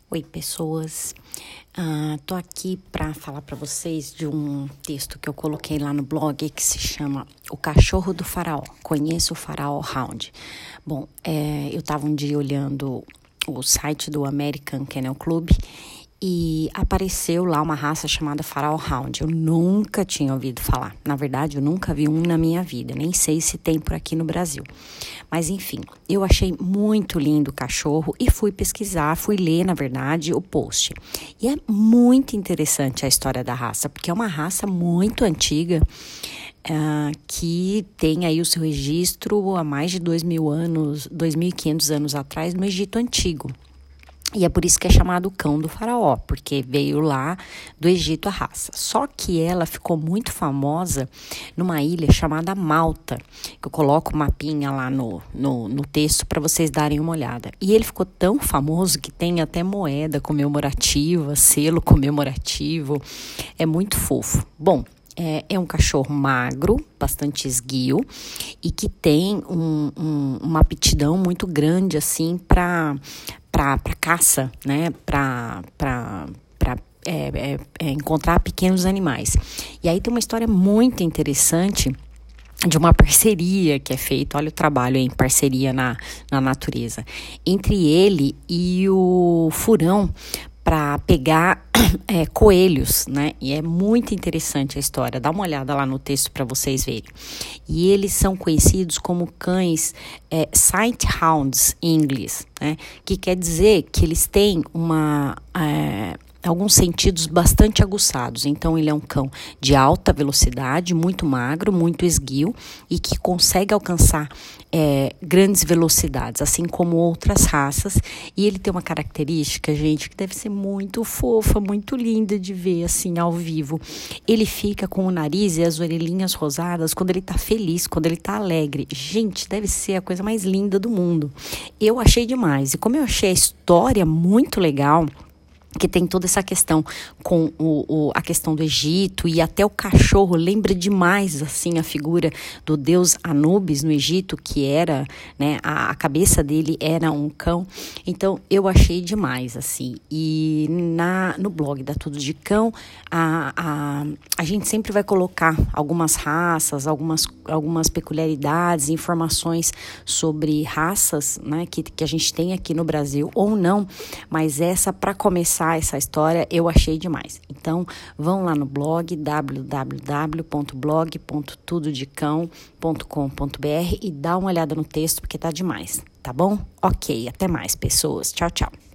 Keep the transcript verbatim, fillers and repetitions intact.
Oi, pessoas. Uh, tô aqui para falar para vocês de um texto que eu coloquei lá no blog que se chama O Cachorro do Faraó. Conheço o Faraó Hound. Bom, é, eu estava um dia olhando o site do American Kennel Club e apareceu lá uma raça chamada Faraó Hound. Eu nunca tinha ouvido falar. Na verdade, eu nunca vi um na minha vida. Nem sei se tem por aqui no Brasil. Mas, enfim, eu achei muito lindo o cachorro e fui pesquisar, fui ler, na verdade, o post. E é muito interessante a história da raça, porque é uma raça muito antiga, uh, que tem aí o seu registro há mais de dois mil anos, dois mil e quinhentos anos atrás, no Egito Antigo. E é por isso que é chamado cão do faraó, porque veio lá do Egito a raça. Só que ela ficou muito famosa numa ilha chamada Malta, que eu coloco o mapinha lá no, no, no texto para vocês darem uma olhada. E ele ficou tão famoso que tem até moeda comemorativa, selo comemorativo, é muito fofo. Bom, É, é um cachorro magro, bastante esguio e que tem um, um, uma aptidão muito grande assim para para caça, né? Para é, é, é, encontrar pequenos animais. E aí tem uma história muito interessante de uma parceria que é feita, olha o trabalho em parceria na, na natureza, entre ele e o furão para pegar é, coelhos, né? E é muito interessante a história. Dá uma olhada lá no texto para vocês verem. E eles são conhecidos como cães é, sight hounds em inglês, né? Que quer dizer que eles têm uma... É, alguns sentidos bastante aguçados. Então, ele é um cão de alta velocidade, muito magro, muito esguio e que consegue alcançar é, grandes velocidades, assim como outras raças. E ele tem uma característica, gente, que deve ser muito fofa, muito linda de ver assim ao vivo. Ele fica com o nariz e as orelhinhas rosadas quando ele tá feliz, quando ele tá alegre. Gente, deve ser a coisa mais linda do mundo. Eu achei demais. E como eu achei a história muito legal, que tem toda essa questão com o, o, a questão do Egito e até o cachorro lembra demais assim a figura do deus Anubis no Egito, que era, né, a, a cabeça dele era um cão. Então eu achei demais assim. E na, no blog da Tudo de Cão a, a, a gente sempre vai colocar algumas raças, algumas, algumas peculiaridades, informações sobre raças, né, que, que a gente tem aqui no Brasil ou não, mas essa para começar essa história eu achei demais. Então vão lá no blog w w w ponto blog ponto tudo de cão ponto com ponto b r e dá uma olhada no texto porque tá demais, tá bom? Ok, até mais pessoas, tchau, tchau.